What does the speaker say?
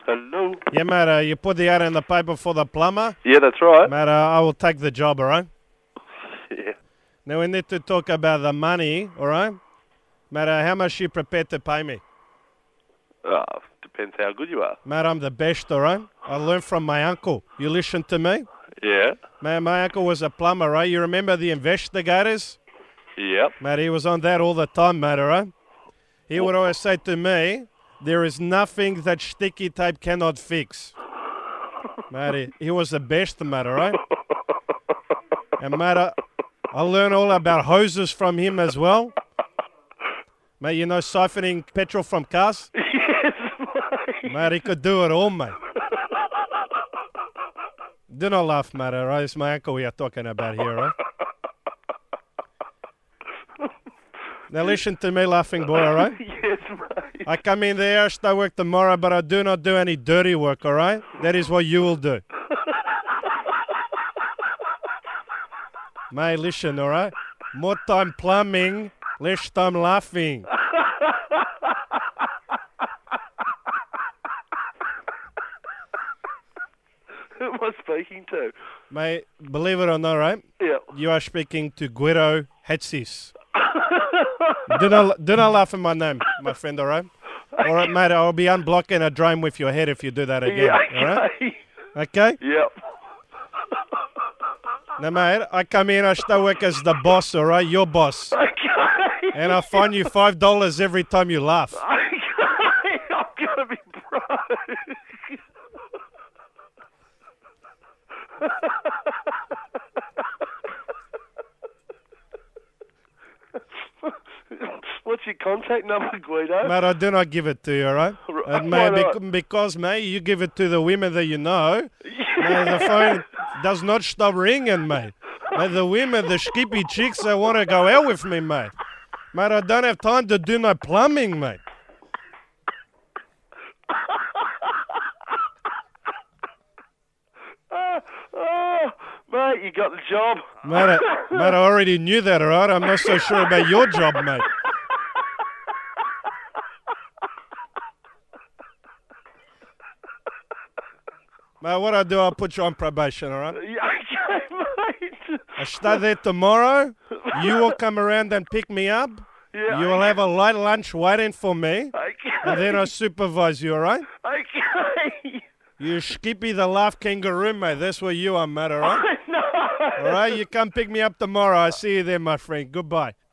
Hello. Yeah, mate, you put the ad in the paper for the plumber. Yeah, that's right. Mate, I will take the job, all right? Yeah. Now, we need to talk about the money, all right? Mate, how much you prepared to pay me? Depends how good you are. Mate, I'm the best, all right? I learned from my uncle. You listen to me? Yeah. Man, my uncle was a plumber, right? You remember the investigators? Yep. Mate, he was on that all the time, mate, all right? He would always say to me, there is nothing that sticky tape cannot fix. Mate, he was the best, mate, all right? And, mate, I learned all about hoses from him as well. Mate, you know siphoning petrol from cars? Yes, mate. Mate, he could do it all, mate. Do not laugh, mate, all right? It's my uncle we are talking about here, all right? Now listen to me, laughing boy, all right? Yes, mate. I come in there, start work tomorrow, but I do not do any dirty work, all right? That is what you will do. Mate, listen, all right? More time plumbing, less time laughing. Who am I speaking to? Mate, believe it or not, right? Yeah. You are speaking to Guido Hetsis. do not laugh at my name, my friend, all right? All right, mate, I'll be unblocking a drone with your head if you do that again, Yeah, all right? okay. Okay? Yep. Now, mate, I come in, I start work as the boss, all right? Your boss. Okay. And I fine you $5 every time you laugh. Okay. I'm gonna be broke. What's your contact number, Guido? Mate, I do not give it to you, all right? And Why mate, not? because, mate, you give it to the women that you know, mate, the phone does not stop ringing, mate. Mate, the women, the skippy chicks, they want to go out with me, mate. Mate, I don't have time to do no plumbing, mate. Mate, you got the job. Mate, I already knew that, all right? I'm not so sure about your job, mate. Mate, what I do, I'll put you on probation, all right? Yeah, okay, mate. I start there tomorrow. You will come around and pick me up. Yeah, You will have a light lunch waiting for me. okay. And then I supervise you, all right? Okay. You Skippy the laugh kangaroo, mate. That's where you are, mate, all right? No. All right, you come pick me up tomorrow. I see you there, my friend. Goodbye.